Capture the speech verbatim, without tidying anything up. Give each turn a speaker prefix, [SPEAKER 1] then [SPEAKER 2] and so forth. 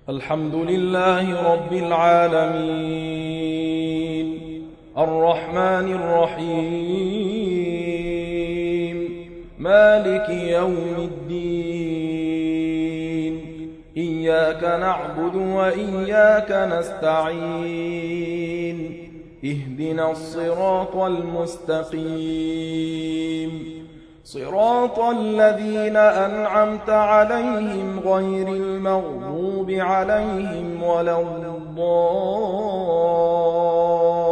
[SPEAKER 1] الحمد لله رب العالمين الرحمن الرحيم مالك يوم الدين إياك نعبد وإياك نستعين اهدنا الصراط المستقيم صراط الذين أنعمت عليهم غير المغضوب عليهم ولا الضالين